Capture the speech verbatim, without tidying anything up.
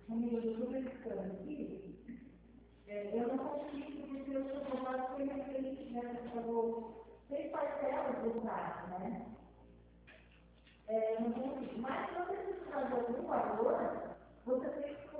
amiga, eu estou verificando aqui, é, eu não consigo, porque o seu trabalho foi referente, né, você falou, seis parcelas do prazo, né? É, não consigo. Mas se você precisar de algum valor, você tem que